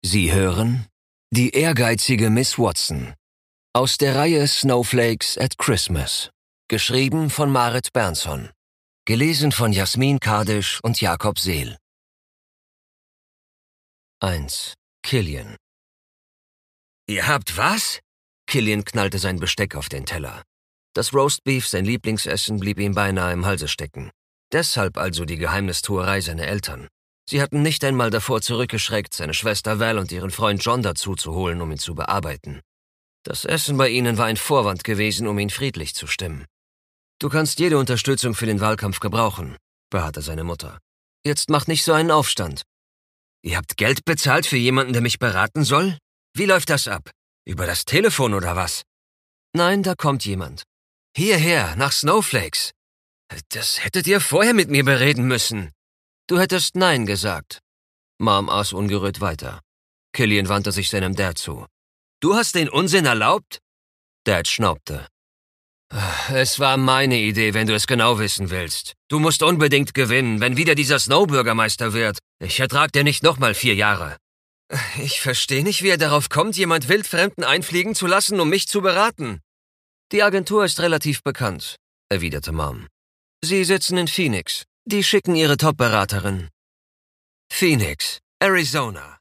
Sie hören die ehrgeizige Miss Watson aus der Reihe Snowflakes at Christmas, geschrieben von Marit Bernson, gelesen von Jasmin Kadisch und Jakob Seel. 1. Killian. »Ihr habt was?« Killian knallte sein Besteck auf den Teller. Das Roastbeef, sein Lieblingsessen, blieb ihm beinahe im Halse stecken. Deshalb also die Geheimnistuerei seiner Eltern. Sie hatten nicht einmal davor zurückgeschreckt, seine Schwester Val und ihren Freund John dazu zu holen, um ihn zu bearbeiten. Das Essen bei ihnen war ein Vorwand gewesen, um ihn friedlich zu stimmen. »Du kannst jede Unterstützung für den Wahlkampf gebrauchen«, beharrte seine Mutter. »Jetzt mach nicht so einen Aufstand.« »Ihr habt Geld bezahlt für jemanden, der mich beraten soll? Wie läuft das ab? Über das Telefon oder was?« »Nein, da kommt jemand.« »Hierher, nach Snowflakes. Das hättet ihr vorher mit mir bereden müssen.« »Du hättest Nein gesagt.« Mom aß ungerührt weiter. Killian wandte sich seinem Dad zu. »Du hast den Unsinn erlaubt?« Dad schnaubte. »Es war meine Idee, wenn du es genau wissen willst. Du musst unbedingt gewinnen, wenn wieder dieser Snowbürgermeister wird. Ich ertrag dir nicht nochmal 4 Jahre.« »Ich verstehe nicht, wie er darauf kommt, jemand Wildfremden einfliegen zu lassen, um mich zu beraten.« »Die Agentur ist relativ bekannt«, erwiderte Mom. »Sie sitzen in Phoenix. Die schicken ihre Top-Beraterin.« »Phoenix, Arizona.